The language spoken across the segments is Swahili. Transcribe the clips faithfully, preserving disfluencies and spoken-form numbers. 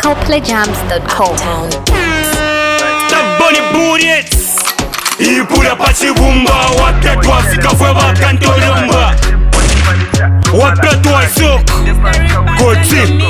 copley jams dot com. Taboni Bullets Ipula pachibumba Wapetwa Afrika fwe bakantolomba Wapetwa sok Koti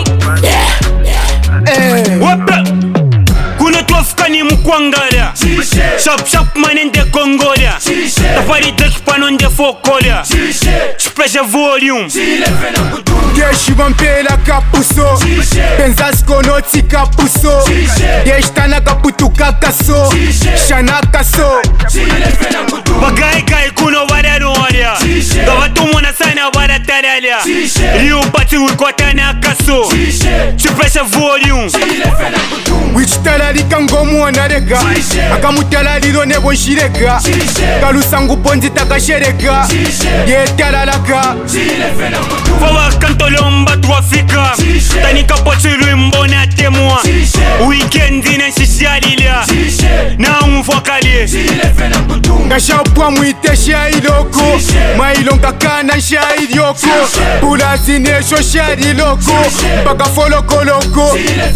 Wape Kuno tuafika ni mkwangala Shap shap manende kongola Tafari dekipano nde fokola Special volume Geshi vampela kapuso Penzas konoti kapuso Geshi tana kaputu kakaso Shana kaso Bagai kai kuno varano waria Gavatu mwana sana vara taralya Liu pati ukwatana kaso Special volume Wichitalali kangomu wanarega Akamutalali nebo nshirega Kalusangu ponzi takasherega Yetalalaka Fawa kantolomba tuafika Tanika pochilu mbona temwa Weekend ina shishalila Na umfakali Ngashapwa mwite shailoko Mailonga kana shailoko Pulazi nesho shailoko Mpaka foloko loko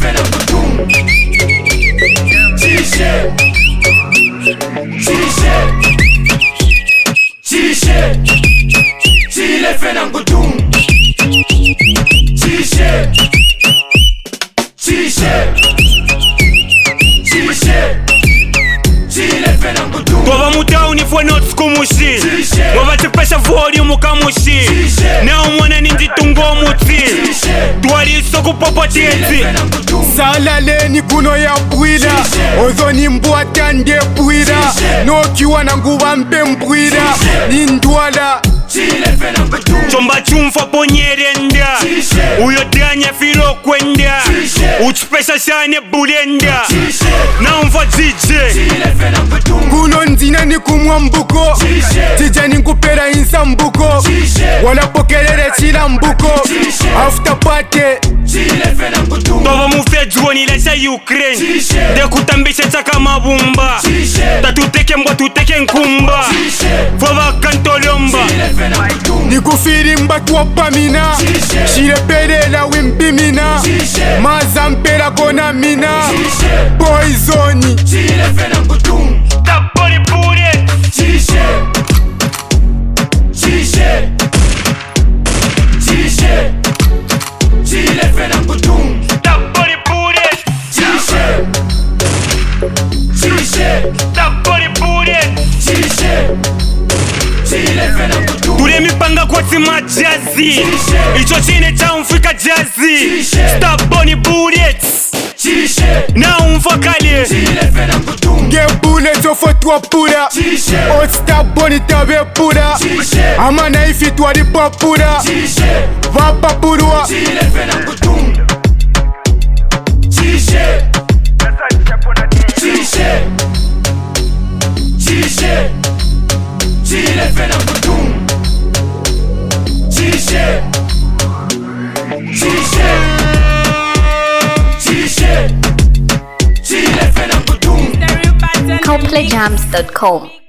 T-shirt T-shirt T-shirt T-shirt T-shirt T-shirt Tova mutauni fwe notes kumushi Wava tipesha volume kamushi Na umwana ninji tungo muti Tuwali soko popo tieti Salaleni kuno ya pwida Ozo ni mbwata nde pwida Nokiwa na nguwa mpe mpwida Nindwala Chomba chumfa ponyerenda Uyo danya filo kwenda Uchipesha shane bulenda Na umfa D J Kuno nzina ni kumwa mbuko Tija ni kupera insa mbuko Wala pokelele chila mbuko After party Tova mufejuo nilesha Ukraine Dekutambisha chaka mabumba Tatuteke mbwa tuteke nkumba Fova kantolomba Nikufiri mbatu wapamina Shirepelela wimpimina Mazampela kona mina Poisoni Taboni Bullets T-shirt T-shirt T-shirt Taboni Bullets T-shirt T-shirt Taboni Bullets T-shirt Tule mipanga kwa tima jazzy Icho chine cha umfika jazzy Taboni Bullets Na umfakali Ge bullets ofotwa pura Otsta boni tabe pura Ama naifi twalipa pura Vapa purua T-shirt T-shirt T-shirt T-shirt T-shirt T-shirt copley jams dot com.